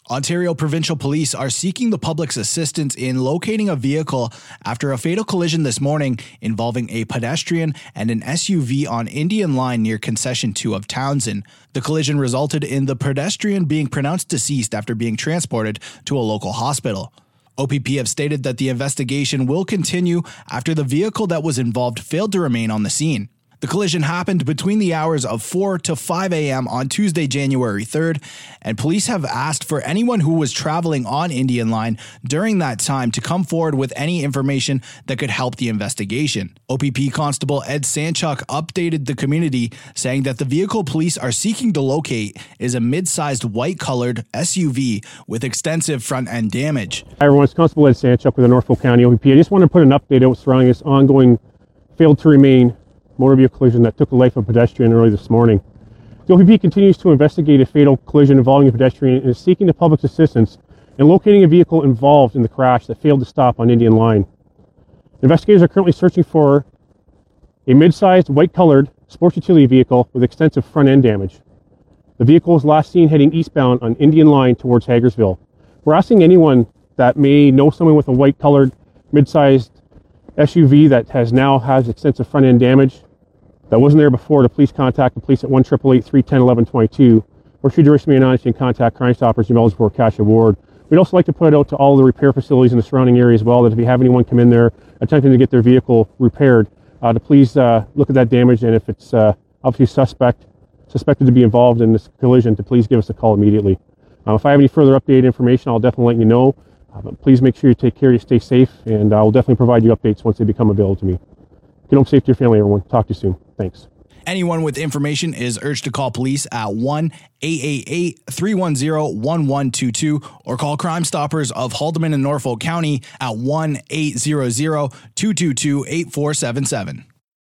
Ontario Provincial Police are seeking the public's assistance in locating a vehicle after a fatal collision this morning involving a pedestrian and an SUV on Indian Line near Concession 2 of Townsend. The collision resulted in the pedestrian being pronounced deceased after being transported to a local hospital. OPP have stated that the investigation will continue after the vehicle that was involved failed to remain on the scene. The collision happened between the hours of 4 to 5 a.m. on Tuesday, January 3rd, and police have asked for anyone who was traveling on Indian Line during that time to come forward with any information that could help the investigation. OPP Constable Ed Sanchuk updated the community, saying that the vehicle police are seeking to locate is a mid-sized white-colored SUV with extensive front-end damage. Hi everyone, it's Constable Ed Sanchuk with the Norfolk County OPP. I just want to put an update out surrounding this ongoing failed to remain motor vehicle collision that took the life of a pedestrian early this morning. The OPP continues to investigate a fatal collision involving a pedestrian and is seeking the public's assistance in locating a vehicle involved in the crash that failed to stop on Indian Line. Investigators are currently searching for a mid-sized white-colored sports utility vehicle with extensive front-end damage. The vehicle was last seen heading eastbound on Indian Line towards Hagersville. We're asking anyone that may know someone with a white-colored mid-sized SUV that has extensive front-end damage that wasn't there before to please contact the police at 1-888-310-1122, or should you wish to be anonymous, you can contact Crime Stoppers and Melbourne Cash Award. We'd also like to put it out to all the repair facilities in the surrounding area as well, that if you have anyone come in there attempting to get their vehicle repaired, to please look at that damage, and if it's obviously suspected to be involved in this collision, to please give us a call immediately. If I have any further updated information, I'll definitely let you know. But please make sure you take care, you stay safe, and I will definitely provide you updates once they become available to me. Get home safe to your family, everyone. Talk to you soon. Thanks. Anyone with information is urged to call police at 1-888-310-1122 or call Crime Stoppers of Haldimand and Norfolk County at 1-800-222-8477.